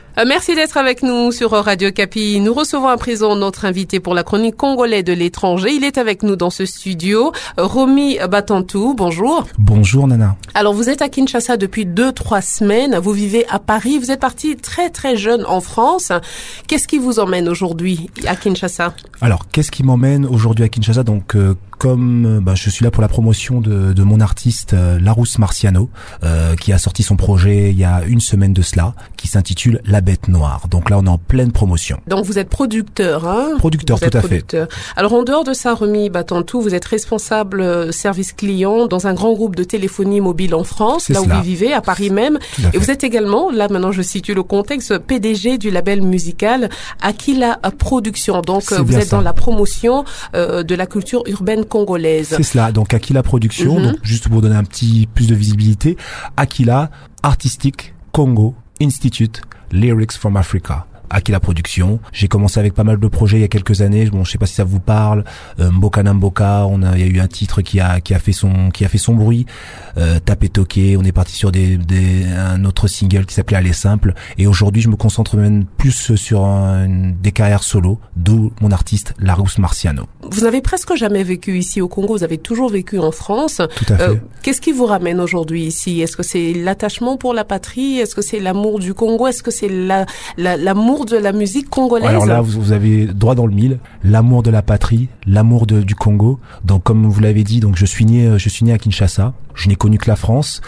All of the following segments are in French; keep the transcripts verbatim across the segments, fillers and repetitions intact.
Merci d'être avec nous sur Radio Kapi. Nous recevons à présent notre invité pour la chronique congolais de l'étranger. Il est avec nous dans ce studio, Romy Batantou. Bonjour. Bonjour Nana. Alors vous êtes à Kinshasa depuis deux, trois semaines. Vous vivez à Paris. Vous êtes parti très très jeune en France. Qu'est-ce qui vous emmène aujourd'hui à Kinshasa? Alors qu'est-ce qui m'emmène aujourd'hui à Kinshasa? Donc euh, comme bah, je suis là pour la promotion de, de mon artiste euh, Larousse Marciano, euh, qui a sorti son projet il y a une semaine de cela, qui s'intitule La Bête Noire. Donc là, on est en pleine promotion. Donc vous êtes producteur, hein? Producteur, vous tout à producteur. fait. Alors en dehors de ça, Romy Batantou, vous êtes responsable euh, service client dans un grand groupe de téléphonie mobile en France, là cela. Où vous vivez, à Paris même. Et fait. Vous êtes également, là maintenant je situe le contexte, P D G du label musical Aquila Production. Donc C'est vous êtes ça. dans la promotion euh, de la culture urbaine congolaise. C'est cela. Donc Aquila Production, mm-hmm. donc juste pour donner un petit plus de visibilité, Aquila Artistic Congo Institute Lyrics from Africa. Aquila Production. J'ai commencé avec pas mal de projets il y a quelques années. Bon, je sais pas si ça vous parle. Euh, Mboka Namboka, on a, il y a eu un titre qui a, qui a fait son, qui a fait son bruit. Euh, Tapé Toqué. On est parti sur des, des, un autre single qui s'appelait Aller Simple. Et aujourd'hui, je me concentre même plus sur un, des carrières solo, d'où mon artiste Larousse Marciano. Vous n'avez presque jamais vécu ici au Congo. Vous avez toujours vécu en France. Tout à fait. Euh, qu'est-ce qui vous ramène aujourd'hui ici? Est-ce que c'est l'attachement pour la patrie? Est-ce que c'est l'amour du Congo? Est-ce que c'est la, la, l'amour de la musique congolaise? Alors là, vous, vous avez droit dans le mille. L'amour de la patrie, l'amour de, du Congo. Donc, comme vous l'avez dit, donc je suis né, je suis né à Kinshasa. Je n'ai connu que la France,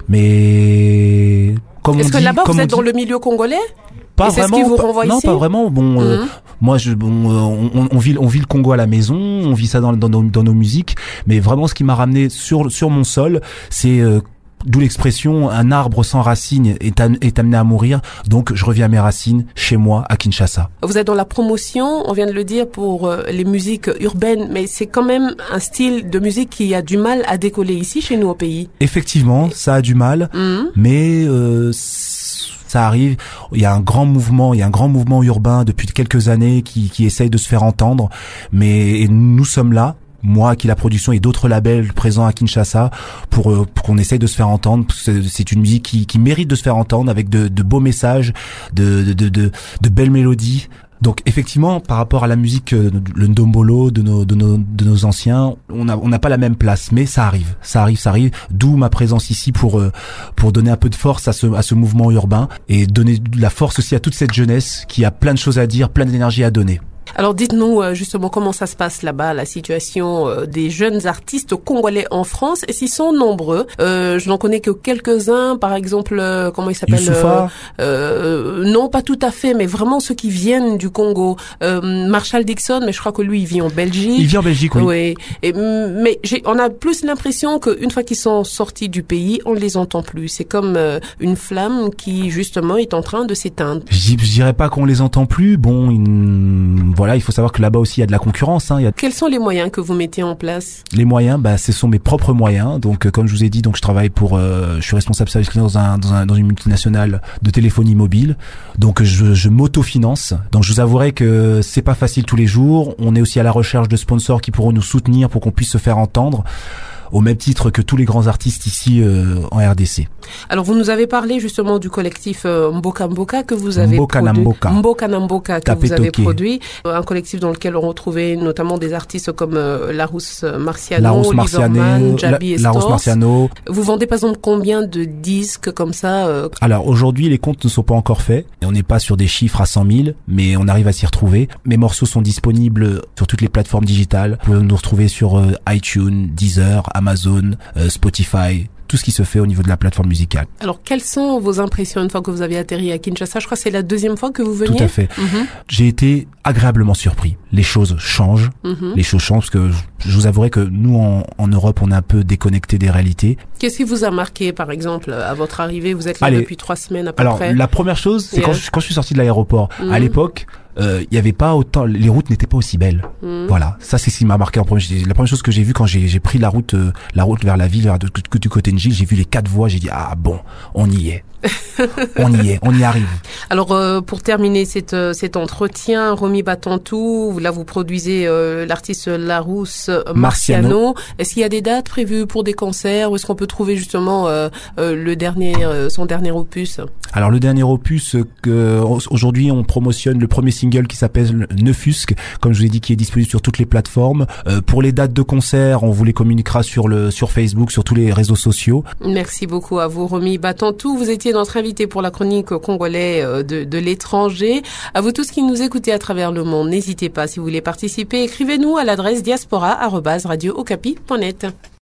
mais comme Est-ce on que dit, là-bas comme vous on êtes dit, dans le milieu congolais? Pas Et c'est vraiment. ce qui vous pas, renvoie non, ici? pas vraiment. Bon, mm-hmm. euh, moi, je, bon, euh, on, on vit, on vit le Congo à la maison, on vit ça dans, dans, nos, dans nos musiques, mais vraiment, ce qui m'a ramené sur, sur mon sol, c'est euh, d'où l'expression un arbre sans racines est, am- est amené à mourir. Donc je reviens à mes racines chez moi à Kinshasa. Vous êtes dans la promotion, on vient de le dire, pour euh, les musiques urbaines, mais c'est quand même un style de musique qui a du mal à décoller ici chez nous au pays. Effectivement, ça a du mal, mmh. mais euh, ça arrive. Il y a un grand mouvement, il y a un grand mouvement urbain depuis quelques années qui, qui essaye de se faire entendre, mais et nous sommes là. Moi, Aquila Production et d'autres labels présents à Kinshasa pour, euh, pour qu'on essaye de se faire entendre. C'est, c'est une musique qui, qui mérite de se faire entendre avec de, de beaux messages, de, de, de, de, de belles mélodies. Donc effectivement, par rapport à la musique, euh, le ndombolo de nos, de nos, de nos anciens, on a, on n'a pas la même place, mais ça arrive, ça arrive, ça arrive. D'où ma présence ici pour, euh, pour donner un peu de force à ce, à ce mouvement urbain et donner de la force aussi à toute cette jeunesse qui a plein de choses à dire, plein d'énergie à donner. Alors dites-nous justement comment ça se passe là-bas, la situation des jeunes artistes congolais en France, et s'ils sont nombreux. Euh, je n'en connais que quelques-uns, par exemple, euh, comment il s'appelle Youssoufa. euh, Non, pas tout à fait, mais vraiment ceux qui viennent du Congo. Euh, Marshall Dixon, mais je crois que lui, il vit en Belgique. Il vit en Belgique, oui. Oui. Et, mais j'ai, on a plus l'impression qu'une fois qu'ils sont sortis du pays, on ne les entend plus. C'est comme euh, une flamme qui, justement, est en train de s'éteindre. Je, je dirais pas qu'on les entend plus. Bon, une... voilà, il faut savoir que là-bas aussi il y a de la concurrence. Hein, il y a... Quels sont les moyens que vous mettez en place? Les moyens, bah, ce sont mes propres moyens. Donc, euh, comme je vous ai dit, donc je travaille pour, euh, je suis responsable service client dans un, dans un, dans une multinationale de téléphonie mobile. Donc, je, je m'autofinance. Donc, je vous avouerai que c'est pas facile tous les jours. On est aussi à la recherche de sponsors qui pourront nous soutenir pour qu'on puisse se faire entendre, au même titre que tous les grands artistes ici euh, en R D C. Alors vous nous avez parlé justement du collectif euh, Mboka Mboka que vous avez Mboka produit. Namboka. Mboka Namboka que Tapé vous avez Toqué. produit. Un collectif dans lequel on retrouvait notamment des artistes comme euh, Larousse Marciano, Larousse Marciano, Jabi La, Larousse Marciano. Vous vendez par exemple combien de disques comme ça euh... Alors aujourd'hui les comptes ne sont pas encore faits. Et on n'est pas sur des chiffres à cent mille, mais on arrive à s'y retrouver. Mes morceaux sont disponibles sur toutes les plateformes digitales. Vous pouvez nous retrouver sur euh, iTunes, Deezer, Amazon, euh, Spotify, tout ce qui se fait au niveau de la plateforme musicale. Alors, quelles sont vos impressions une fois que vous avez atterri à Kinshasa? Je crois que c'est la deuxième fois que vous veniez. Tout à fait. Mm-hmm. J'ai été agréablement surpris. Les choses changent. Mm-hmm. Les choses changent parce que je vous avouerai que nous, en, en Europe, on est un peu déconnecté des réalités. Qu'est-ce qui vous a marqué, par exemple, à votre arrivée? Vous êtes là Allez, depuis trois semaines à peu alors, près. Alors, la première chose, c'est yeah. quand, je, quand je suis sorti de l'aéroport. Mm-hmm. À l'époque, il euh, y avait pas autant, les routes n'étaient pas aussi belles. Mmh. Voilà, ça c'est ce qui m'a marqué en premier. La première chose que j'ai vue quand j'ai, j'ai pris la route, euh, la route vers la ville, vers de, que du côté de Gilles, j'ai vu les quatre voies, j'ai dit ah bon, on y est. on y est, on y arrive. Alors euh, pour terminer cette, cet entretien, Romy Batantou, là vous produisez euh, l'artiste Larousse Marciano. Marciano. Est-ce qu'il y a des dates prévues pour des concerts? Où est-ce qu'on peut trouver justement euh, euh, le dernier, euh, son dernier opus? Alors le dernier opus, que aujourd'hui on promotionne le premier single qui s'appelle Neufusque, comme je vous ai dit, qui est disponible sur toutes les plateformes. Euh, pour les dates de concert, on vous les communiquera sur le sur Facebook, sur tous les réseaux sociaux. Merci beaucoup à vous, Romy Batantou. Vous étiez notre invité pour la chronique congolais de, de l'étranger. À vous tous qui nous écoutez à travers le monde, n'hésitez pas, si vous voulez participer, écrivez-nous à l'adresse diaspora arobase radio okapi point net.